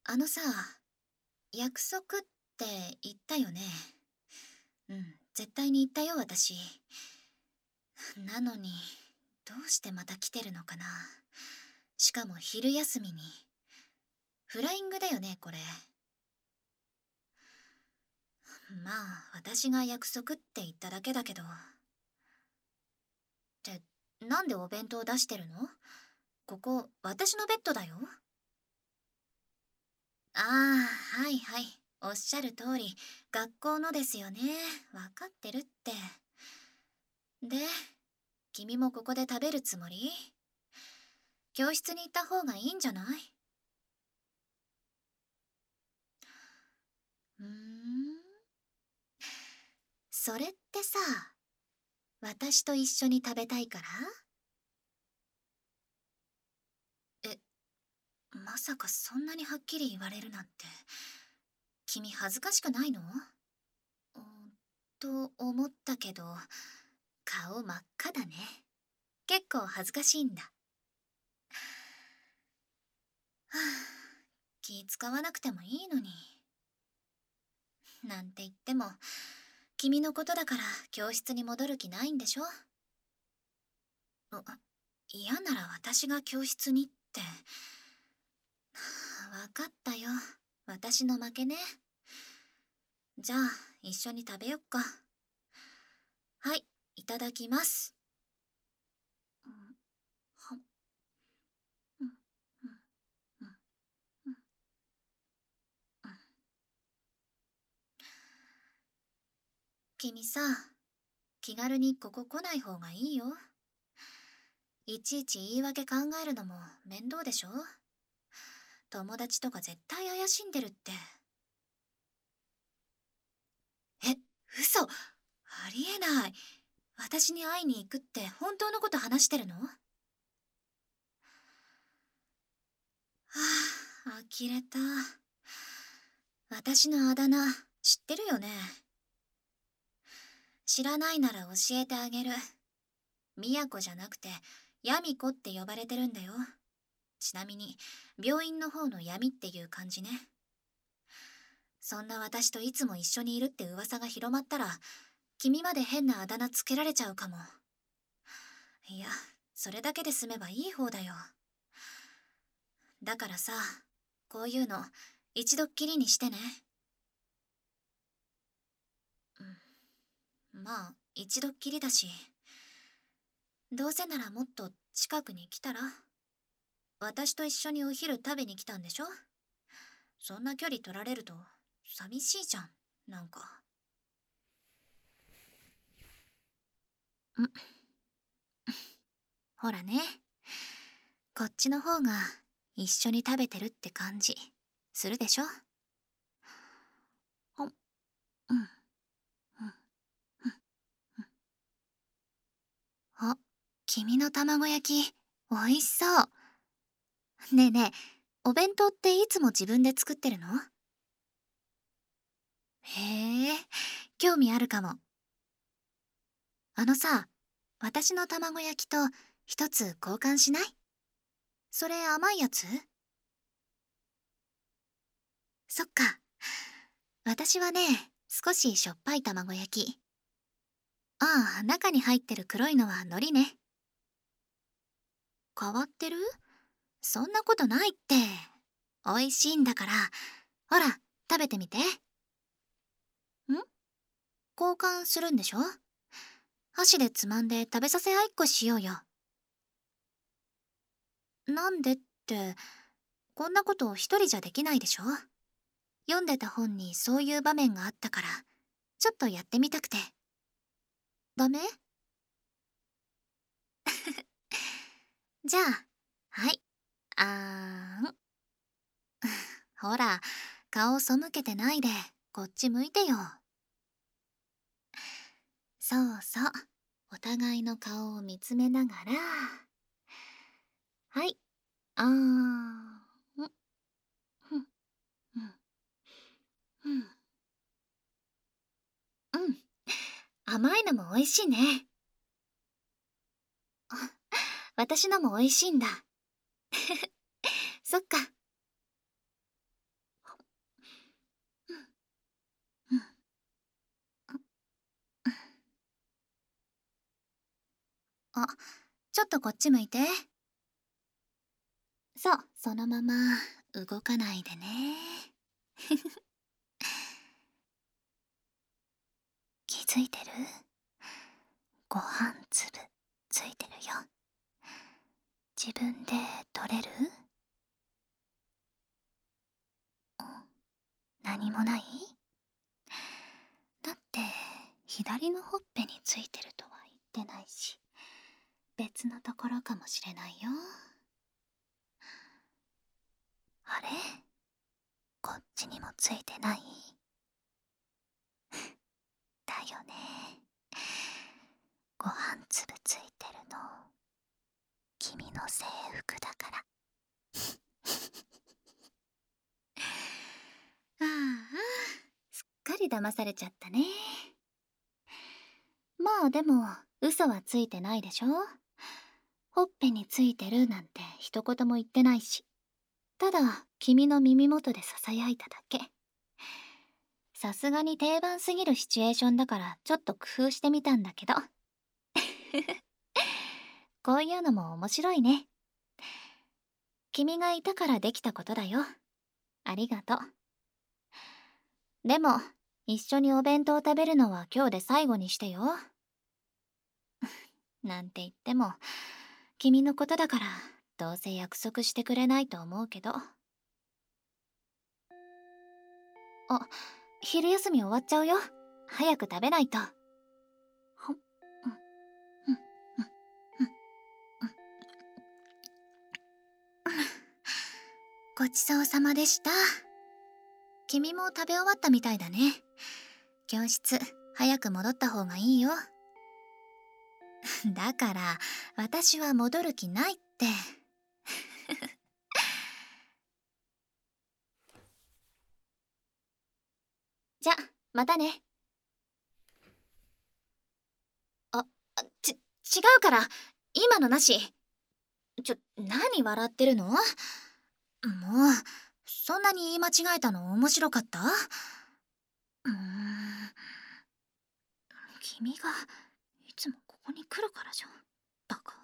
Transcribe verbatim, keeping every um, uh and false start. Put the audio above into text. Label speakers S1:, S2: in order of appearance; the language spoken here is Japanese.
S1: あのさ、約束って言ったよね。うん、絶対に言ったよ、私。なのに、どうしてまた来てるのかな。しかも昼休みに。フライングだよね、これ。まあ、私が約束って言っただけだけど。って、なんでお弁当出してるの？ここ、私のベッドだよ。ああ、はいはい。おっしゃる通り、学校のですよね。わかってるって。で、君もここで食べるつもり？教室に行った方がいいんじゃない？うーん。それってさ、私と一緒に食べたいから？え、まさかそんなにはっきり言われるなんて。君恥ずかしくないの？うーんと思ったけど、顔真っ赤だね。結構恥ずかしいんだ。はあ、気使わなくてもいいのに。なんて言っても、君のことだから教室に戻る気ないんでしょ？う嫌なら私が教室にって。わかったよ。私の負けね。じゃあ、一緒に食べよっか。はい、いただきます。うん、はうん、うん、うん、うん、うん。君さ、気軽にここ来ない方がいいよ。いちいち言い訳考えるのも面倒でしょ？友達とか絶対怪しんでるって。え、嘘。ありえない。私に会いに行くって本当のこと話してるの？はあ、呆れた。私のあだ名、知ってるよね？知らないなら教えてあげる。みやこじゃなくて、やみこって呼ばれてるんだよ。ちなみに、病院の方の闇っていう感じね。そんな私といつも一緒にいるって噂が広まったら、君まで変なあだ名つけられちゃうかも。いや、それだけで済めばいい方だよ。だからさ、こういうの、一度っきりにしてね。うん、まあ、一度っきりだし。どうせならもっと近くに来たら？私と一緒にお昼食べに来たんでしょ？そんな距離取られると寂しいじゃん、なんか。ん、ほらね。こっちの方が一緒に食べてるって感じするでしょ？ほん、うん、うん、うん。あ、君の卵焼き、美味しそう。ねえねえ、お弁当っていつも自分で作ってるの？へえ、興味あるかも。あのさ、私の卵焼きと一つ交換しない？それ甘いやつ？そっか。私はね、少ししょっぱい卵焼き。ああ、中に入ってる黒いのは海苔ね。変わってる？そんなことないって。美味しいんだから。ほら、食べてみて。ん？交換するんでしょ？箸でつまんで食べさせ合いっこしようよ。なんでって、こんなこと一人じゃできないでしょ？読んでた本にそういう場面があったから、ちょっとやってみたくて。ダメ？じゃあ、はい。あーん。ほら、顔背けてないで、こっち向いてよ。そうそう。お互いの顔を見つめながら。はい。あーん。ふん、ふん、ふん。うん。甘いのも美味しいね。あ、私のも美味しいんだ。そっか。 とこっち向いて。そう、そのまま動かないでね。気づいてる？ご飯粒ついてるよ。自分で取れる？何もない？だって左のほっぺについてるとは言ってないし、別のところかもしれないよ。あれ？こっちにもついてない？だよね。ご飯粒ついてるの君の制服だから。ああ、すっかり騙されちゃったね。まあでも嘘はついてないでしょ。ほっぺについてるなんて一言も言ってないし、ただ君の耳元で囁いただけ。さすがに定番すぎるシチュエーションだからちょっと工夫してみたんだけど。こういうのも面白いね。君がいたからできたことだよ。ありがとう。でも一緒にお弁当食べるのは今日で最後にしてよ。なんて言っても君のことだからどうせ約束してくれないと思うけど。あ、昼休み終わっちゃうよ。早く食べないと。ほっ、うん、うん、うん、うん、うん。ごちそうさまでした。君も食べ終わったみたいだね。教室早く戻った方がいいよ。だから私は戻る気ないって。じゃ、またね。あ、あち、違うから、今のなし。ちょ、何笑ってるの？もう、そんなに言い間違えたの面白かった？うーん、君がいつもここに来るからじゃん。バカ。